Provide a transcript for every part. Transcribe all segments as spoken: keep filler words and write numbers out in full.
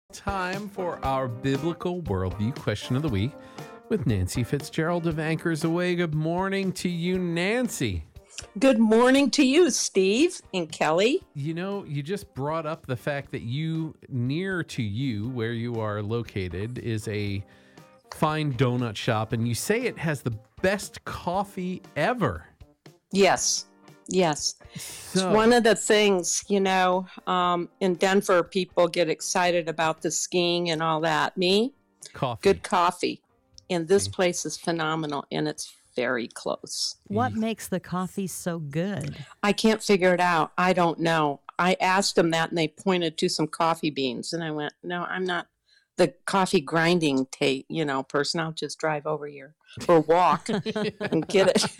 Time for our biblical worldview question of the week with Nancy Fitzgerald of Anchors Away. Good morning to you, Nancy. Good morning to you, Steve and Kelly. You know, you just brought up the fact that you, near to you, where you are located, is a fine donut shop, and you say it has the best coffee ever. Yes, yes. So, It's one of the things, you know, um, in Denver, people get excited about the skiing and all that. Me, coffee. good coffee. And this place is phenomenal, and it's very close. What makes the coffee so good? I can't figure it out. I don't know. I asked them that, and they pointed to some coffee beans, and I went, no, I'm not the coffee grinding tape, you know, person. I'll just drive over here or walk and get it.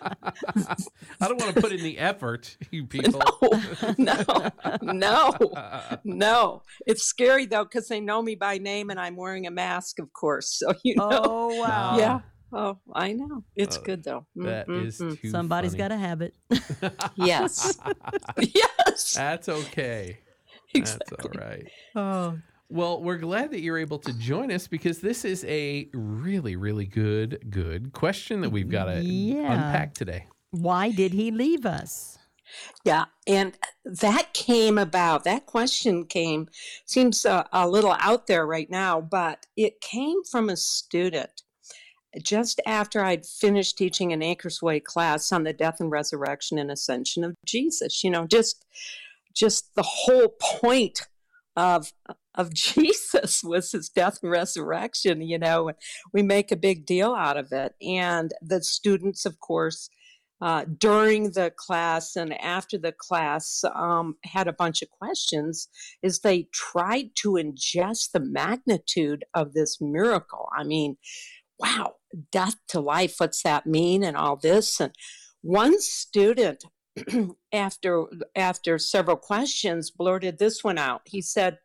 I don't want to put in the effort, you people. No, no, no, no. It's scary, though, because they know me by name, and I'm wearing a mask, of course. So, you know. Oh, wow. Yeah. Oh, I know. It's Oh, good, though. That Mm, is mm, too Somebody's funny. got to have it. mm. Yes. Yes. That's okay. Exactly. That's all right. Oh, Well, we're glad that you're able to join us because this is a really, really good, good question that we've got to Yeah. unpack today. why did he leave us? Yeah, and that came about, that question came, seems uh, a little out there right now, but it came from a student just after I'd finished teaching an Anchors Way class on the death and resurrection and ascension of Jesus. You know, just just the whole point of of Jesus was his death and resurrection, you know, and we make a big deal out of it. And the students, of course, uh, during the class and after the class um, had a bunch of questions as they tried to ingest the magnitude of this miracle. I mean, wow, death to life, what's that mean and all this? And one student, after after several questions, blurted this one out. He said,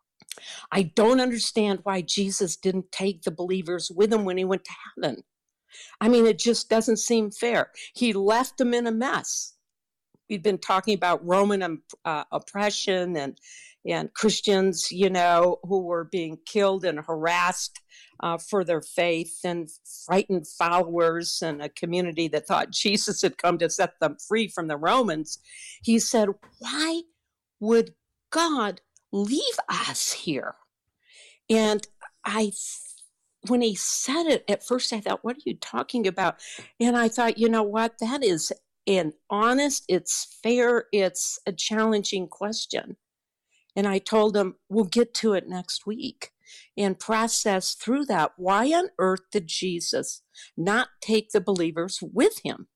I don't understand why Jesus didn't take the believers with him when he went to heaven. I mean, it just doesn't seem fair. He left them in a mess. We've been talking about Roman um, uh, oppression and and Christians, you know, who were being killed and harassed uh, for their faith, and frightened followers, and a community that thought Jesus had come to set them free from the Romans. He said, why would God leave us here? And I, when he said it, at first I thought, what are you talking about? And I thought, you know what, that is an honest, it's fair, it's a challenging question. And I told him, we'll get to it next week and process through that. Why on earth did Jesus not take the believers with him?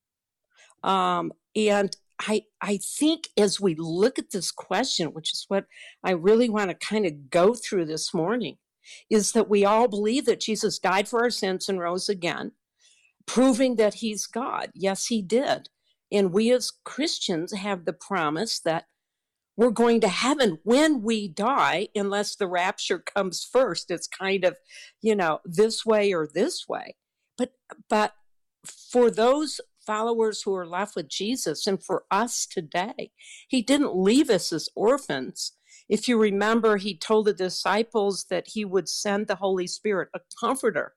Um, and I, I think as we look at this question, which is what I really want to kind of go through this morning, is that we all believe that Jesus died for our sins and rose again, proving that he's God. Yes, he did. And we as Christians have the promise that we're going to heaven when we die, unless the rapture comes first. It's kind of, you know, this way or this way. But, but for those followers who are left with Jesus, and for us today, he didn't leave us as orphans. If you remember, he told the disciples that he would send the Holy Spirit, a comforter,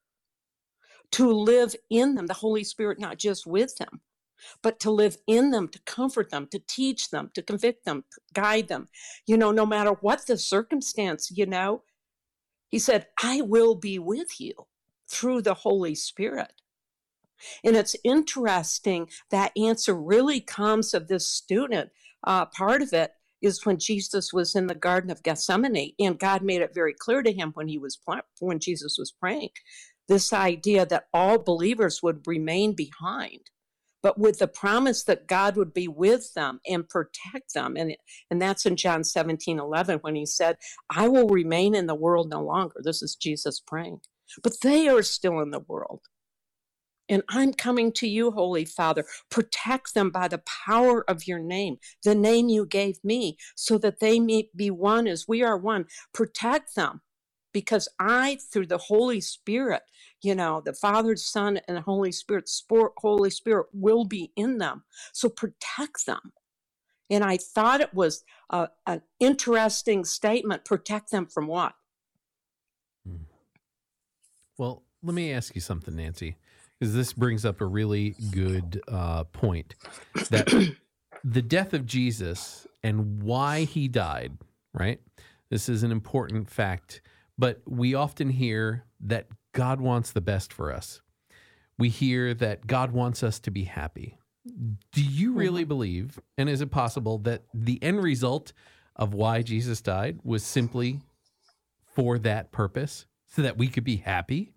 to live in them, the Holy Spirit, not just with them, but to live in them, to comfort them, to teach them, to convict them, to guide them, you know, no matter what the circumstance, you know. He said, I will be with you through the Holy Spirit. And it's interesting, that answer really comes of this student. Uh, part of it is when Jesus was in the Garden of Gethsemane, and God made it very clear to him when he was when Jesus was praying, this idea that all believers would remain behind, but with the promise that God would be with them and protect them. And, and that's in John seventeen eleven, when he said, I will remain in the world no longer. This is Jesus praying. But they are still in the world. And I'm coming to you, Holy Father. Protect them by the power of your name, the name you gave me, so that they may be one as we are one. Protect them, because I, through the Holy Spirit, you know, the Father, Son, and the Holy Spirit, Sport, Holy Spirit will be in them. So protect them. And I thought it was a, an interesting statement. Protect them from what? Well, let me ask you something, Nancy, because this brings up a really good uh, point that the death of Jesus and why he died, right? This is an important fact, but we often hear that God wants the best for us. We hear that God wants us to be happy. Do you really believe, and is it possible that the end result of why Jesus died was simply for that purpose, so that we could be happy?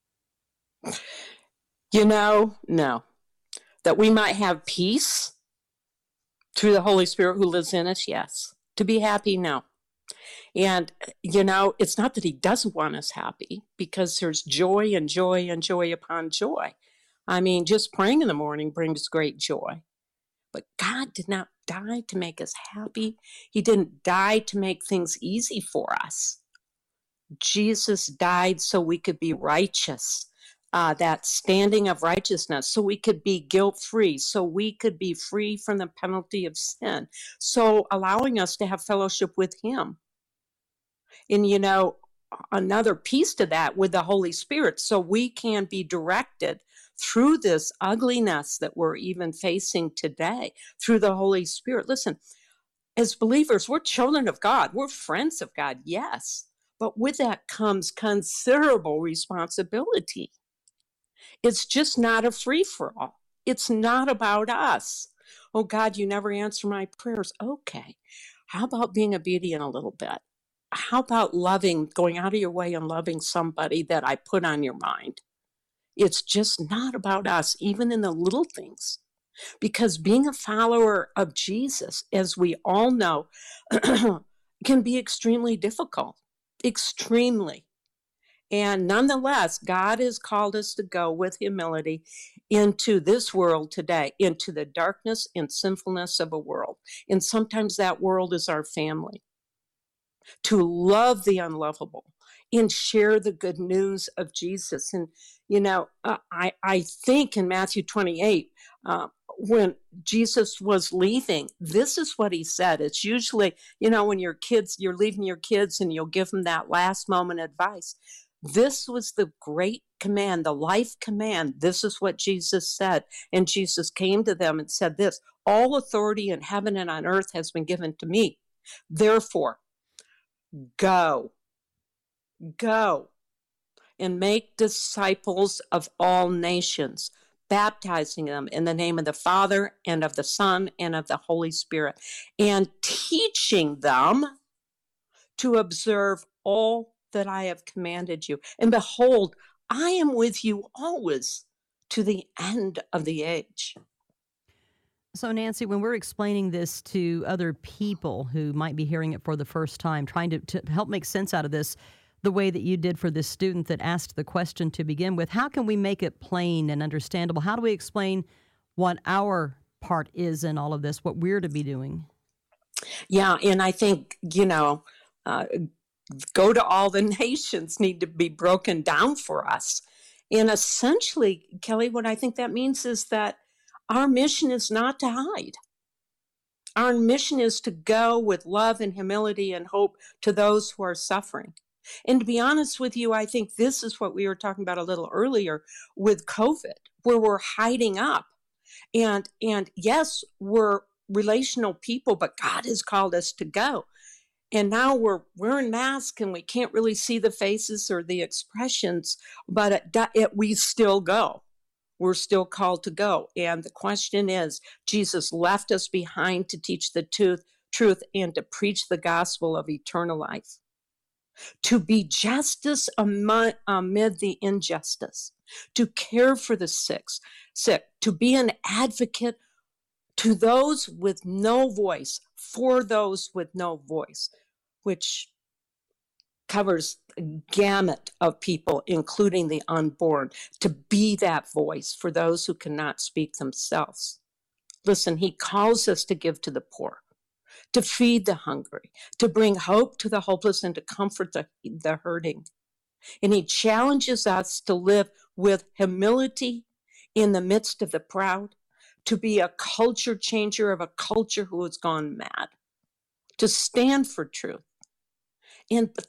You know, no. That we might have peace through the Holy Spirit who lives in us, yes. To be happy, no. And, you know, it's not that he doesn't want us happy, because there's joy and joy and joy upon joy. I mean, just praying in the morning brings great joy. But God did not die to make us happy. He didn't die to make things easy for us. Jesus died so we could be righteous, uh, that standing of righteousness, so we could be guilt-free, so we could be free from the penalty of sin, so allowing us to have fellowship with him. And, you know, another piece to that with the Holy Spirit, so we can be directed through this ugliness that we're even facing today, through the Holy Spirit. Listen, as believers, we're children of God. We're friends of God, yes. But with that comes considerable responsibility. It's just not a free-for-all. It's not about us. Oh, God, you never answer my prayers. Okay. How about being obedient a little bit? How about loving, going out of your way and loving somebody that I put on your mind? It's just not about us, even in the little things. Because being a follower of Jesus, as we all know, can be extremely difficult. Extremely. And nonetheless, God has called us to go with humility into this world today, into the darkness and sinfulness of a world. And sometimes that world is our family. To love the unlovable and share the good news of Jesus. And, you know, uh, I, I think in Matthew twenty-eight, uh, when Jesus was leaving, this is what he said. It's usually, you know, when your kids, you're leaving your kids and you'll give them that last moment advice. This was the great command, the life command. This is what Jesus said. And Jesus came to them and said this: all authority in heaven and on earth has been given to me. Therefore, go, go and make disciples of all nations, baptizing them in the name of the Father and of the Son and of the Holy Spirit, and teaching them to observe all that I have commanded you. And behold, I am with you always to the end of the age. So, Nancy, when we're explaining this to other people who might be hearing it for the first time, trying to, to help make sense out of this, the way that you did for this student that asked the question to begin with, how can we make it plain and understandable? How do we explain what our part is in all of this, what we're to be doing? Yeah, and I think, you know, uh, go to all the nations need to be broken down for us. And essentially, Kelly, what I think that means is that our mission is not to hide. Our mission is to go with love and humility and hope to those who are suffering. And to be honest with you, I think this is what we were talking about a little earlier with COVID, where we're hiding up. And, and yes, we're relational people, but God has called us to go. And now we're wearing masks and we can't really see the faces or the expressions, but it, it, we still go. We're still called to go. And the question is, Jesus left us behind to teach the truth, truth and to preach the gospel of eternal life. To be justice amid, amid the injustice, to care for the sick, sick, to be an advocate to those with no voice, for those with no voice, which covers a gamut of people, including the unborn, to be that voice for those who cannot speak themselves. Listen, he calls us to give to the poor, to feed the hungry, to bring hope to the hopeless, and to comfort the, the hurting. And he challenges us to live with humility in the midst of the proud, to be a culture changer of a culture who has gone mad, to stand for truth. And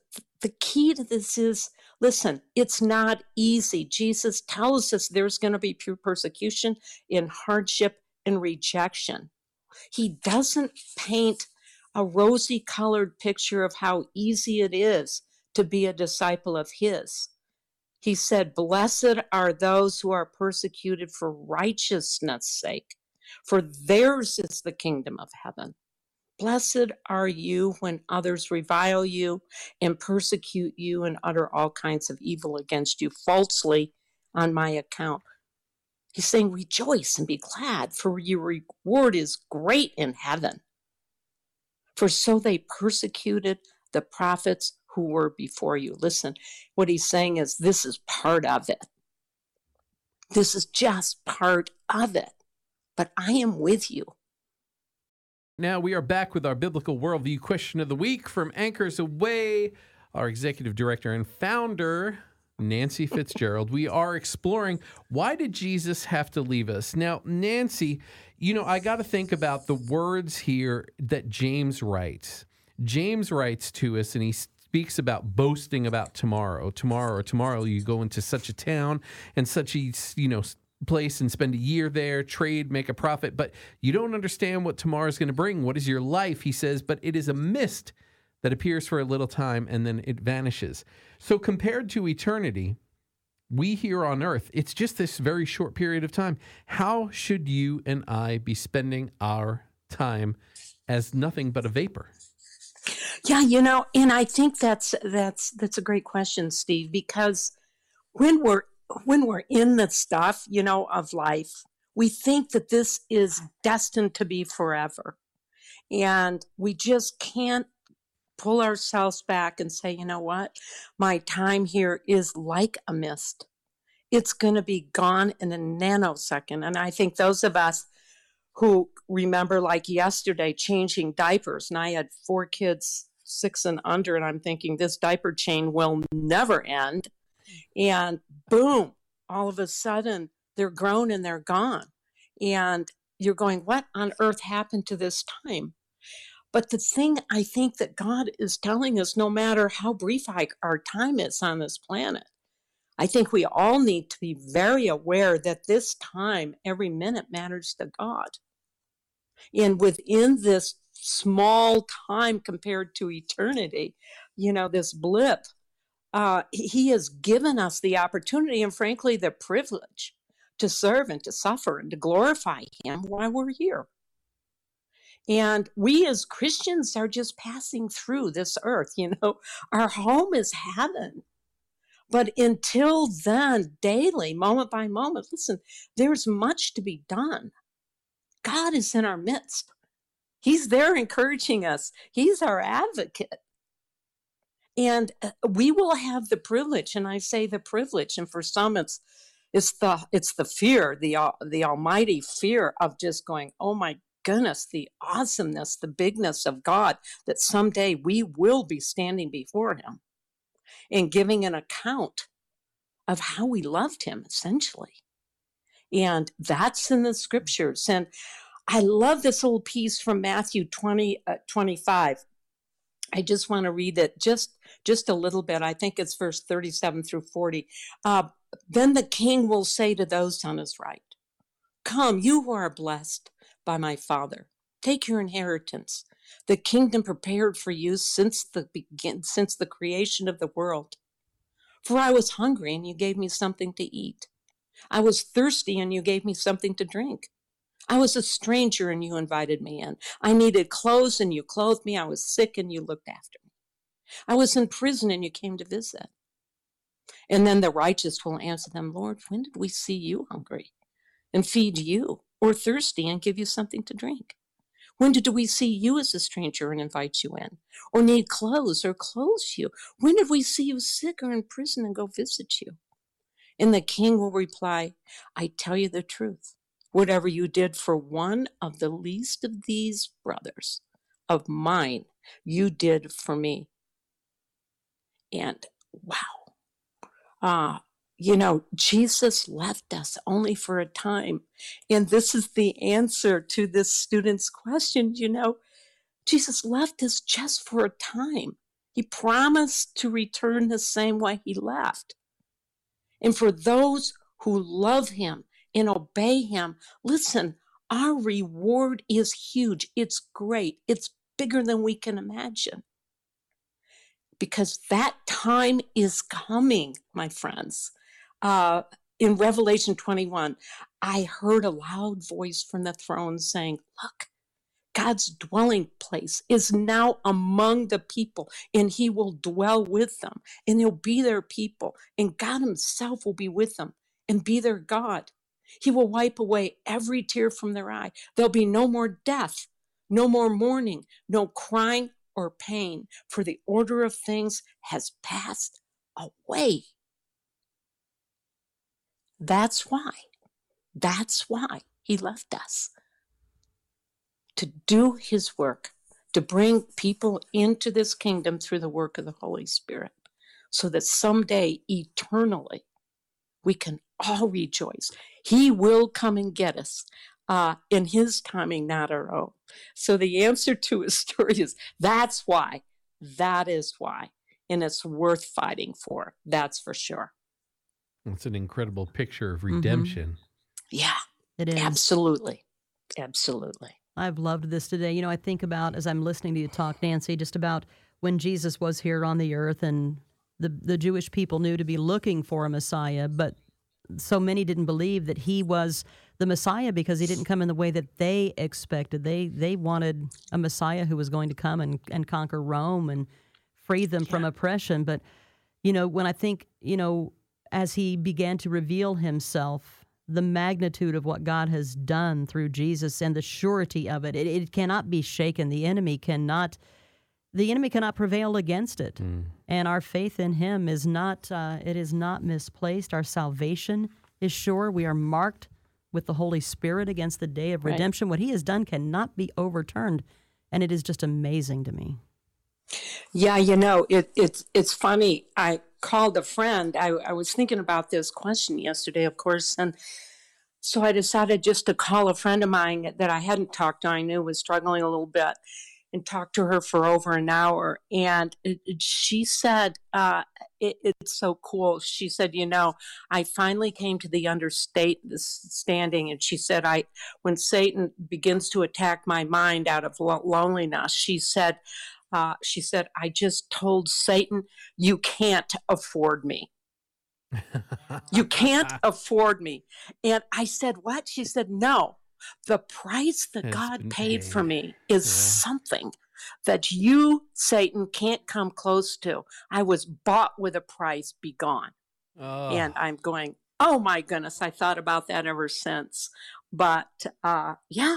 the key to this is, listen, it's not easy. Jesus tells us there's going to be pure persecution and hardship and rejection. He doesn't paint a rosy colored picture of how easy it is to be a disciple of his. He said, blessed are those who are persecuted for righteousness' sake, for theirs is the kingdom of heaven. Blessed are you when others revile you and persecute you and utter all kinds of evil against you falsely on my account. He's saying, rejoice and be glad, for your reward is great in heaven. For so they persecuted the prophets who were before you. Listen, what he's saying is this is part of it. This is just part of it. But I am with you. Now we are back with our Biblical Worldview question of the week from Anchors Away, our executive director and founder, Nancy Fitzgerald. We are exploring, why did Jesus have to leave us? Now, Nancy, you know, I got to think about the words here that James writes. James writes to us, and he speaks about boasting about tomorrow. Tomorrow or tomorrow you go into such a town and such a, you know, place and spend a year there, trade, make a profit, but you don't understand what tomorrow is going to bring. What is your life? He says, but it is a mist that appears for a little time and then it vanishes. So compared to eternity, we here on earth, it's just this very short period of time. How should you and I be spending our time as nothing but a vapor? Yeah, you know, and I think that's that's that's a great question, Steve, because when we're when we're in the stuff, you know, of life, we think that this is destined to be forever. And we just can't pull ourselves back and say, you know what, my time here is like a mist. It's going to be gone in a nanosecond. And I think those of us who remember like yesterday changing diapers, and I had four kids, six and under, and I'm thinking this diaper chain will never end. And boom, all of a sudden they're grown and they're gone. And you're going, what on earth happened to this time? But the thing I think that God is telling us, no matter how brief our time is on this planet, I think we all need to be very aware that this time, every minute matters to God. And within this small time compared to eternity, you know, this blip, Uh, he has given us the opportunity and, frankly, the privilege to serve and to suffer and to glorify him while we're here. And we as Christians are just passing through this earth. You know, our home is heaven. But until then, daily, moment by moment, listen, there's much to be done. God is in our midst. He's there encouraging us. He's our advocate. And we will have the privilege, and I say the privilege, and for some it's it's the it's the fear, the the almighty fear of just going, oh my goodness, the awesomeness, the bigness of God, that someday we will be standing before him and giving an account of how we loved him, essentially. And that's in the scriptures. And I love this little piece from Matthew twenty, uh, twenty-five. I just want to read it just, just a little bit. I think it's verse thirty-seven through forty. Uh, then the king will say to those on his right, come, you who are blessed by my Father, take your inheritance, the kingdom prepared for you since the begin, since the creation of the world. For I was hungry and you gave me something to eat. I was thirsty and you gave me something to drink. I was a stranger and you invited me in. I needed clothes and you clothed me. I was sick and you looked after me. I was in prison and you came to visit. And then the righteous will answer them, Lord, when did we see you hungry and feed you, or thirsty and give you something to drink? When did we see you as a stranger and invite you in, or need clothes or clothe you? When did we see you sick or in prison and go visit you? And the king will reply, I tell you the truth. Whatever you did for one of the least of these brothers of mine, you did for me. And wow, uh, you know, Jesus left us only for a time. And this is the answer to this student's question. You know, Jesus left us just for a time. He promised to return the same way he left. And for those who love him and obey him, listen, our reward is huge. It's great. It's bigger than we can imagine. Because that time is coming, my friends. Uh, in Revelation twenty-one, I heard a loud voice from the throne saying, look, God's dwelling place is now among the people, and he will dwell with them, and he'll be their people, and God himself will be with them and be their God. He will wipe away every tear from their eye. There'll be no more death, no more mourning, no crying or pain, for the order of things has passed away. That's why, that's why he left us. To do his work, to bring people into this kingdom through the work of the Holy Spirit, so that someday, eternally, we can all rejoice. He will come and get us uh, in his timing, not our own. So the answer to his story is, that's why, that is why, and it's worth fighting for, that's for sure. It's an incredible picture of redemption. Mm-hmm. Yeah, it is. Absolutely, absolutely. I've loved this today. You know, I think about, as I'm listening to you talk, Nancy, just about when Jesus was here on the earth and the, the Jewish people knew to be looking for a Messiah, but so many didn't believe that he was the Messiah because he didn't come in the way that they expected. They they wanted a Messiah who was going to come and, and conquer Rome and free them yeah. from oppression. But, you know, when I think, you know, as he began to reveal himself, the magnitude of what God has done through Jesus and the surety of it, it, it cannot be shaken. The enemy cannot, the enemy cannot prevail against it. Mm. And our faith in him is not, uh, it is not misplaced. Our salvation is sure. We are marked with the Holy Spirit against the day of redemption. Right. What he has done cannot be overturned. And it is just amazing to me. Yeah, you know, it, it's it's funny. I called a friend. I, I was thinking about this question yesterday, of course, and so I decided just to call a friend of mine that I hadn't talked to. I knew was struggling a little bit, and talk to her for over an hour. And it, it, she said, uh, it, it's so cool. She said, you know, I finally came to the understanding. And she said, I, when Satan begins to attack my mind out of lo- loneliness, she said, uh, she said, I just told Satan, you can't afford me. You can't afford me. And I said, what? She said, no. The price that it's God paid, paid for me is yeah. something that you, Satan, can't come close to. I was bought with a price, be gone. Oh. And I'm going, oh my goodness, I thought about that ever since. But uh, yeah,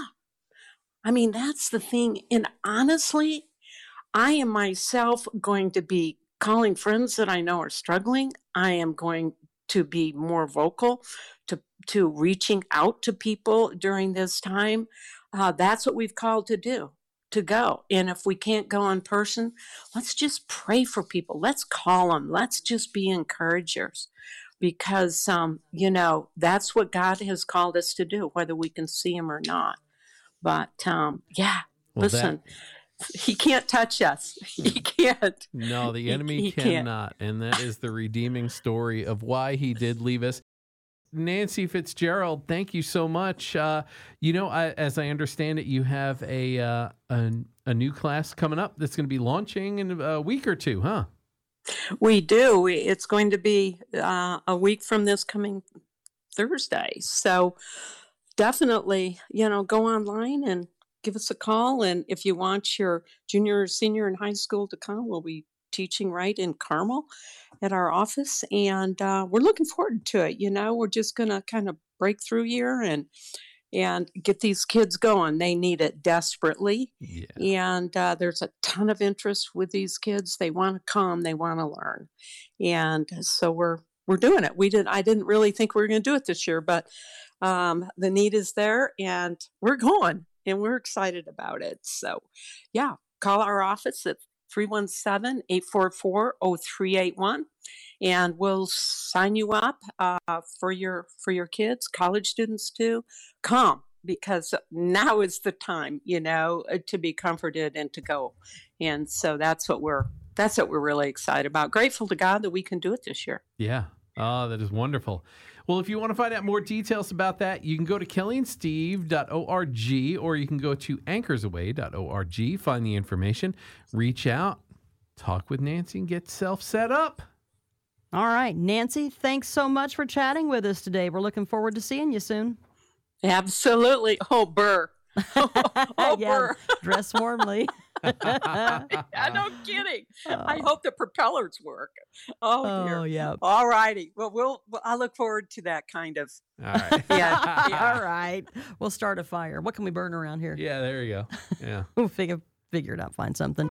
I mean, that's the thing. And honestly, I am myself going to be calling friends that I know are struggling. I am going to be more vocal to to reaching out to people during this time. Uh, that's what we've called to do, to go. And if we can't go in person, let's just pray for people. Let's call them. Let's just be encouragers, because, um, you know, that's what God has called us to do, whether we can see him or not. But, um, yeah, well, listen. That- He can't touch us. He can't. No, the enemy he, he cannot. Can't. And that is the redeeming story of why he did leave us. Nancy Fitzgerald, thank you so much. Uh, you know, I, as I understand it, you have a, uh, a a new class coming up that's going to be launching in a week or two, huh? We do. It's going to be uh, a week from this coming Thursday. So definitely, you know, go online and give us a call. And if you want your junior or senior in high school to come, we'll be teaching right in Carmel at our office. And uh, we're looking forward to it. You know, we're just going to kind of break through here and and get these kids going. They need it desperately. Yeah. And uh, there's a ton of interest with these kids. They want to come. They want to learn. And so we're we're doing it. We did. I didn't really think we were going to do it this year, but um, the need is there, and we're going. And we're excited about it. So, yeah, call our office at three one seven, eight four four, zero three eight one, and we'll sign you up uh, for your for your kids, college students too. Come, because now is the time, you know, to be comforted and to go. And so that's what we're that's what we're really excited about. Grateful to God that we can do it this year. Yeah. Oh, that is wonderful. Well, if you want to find out more details about that, you can go to kelly and steve dot org or you can go to anchors away dot org, find the information, reach out, talk with Nancy, and get self set up. All right, Nancy, thanks so much for chatting with us today. We're looking forward to seeing you soon. Absolutely. Oh, Burr. Oh, yeah, Burr. dress warmly. Yeah, no kidding. I hope the propellers work. Oh, dear. Oh, yeah. All righty. Well, we'll, well, I look forward to that kind of. All right. Yeah. yeah. All right. We'll start a fire. What can we burn around here? Yeah, there you go. Yeah. We'll figure, figure it out, find something.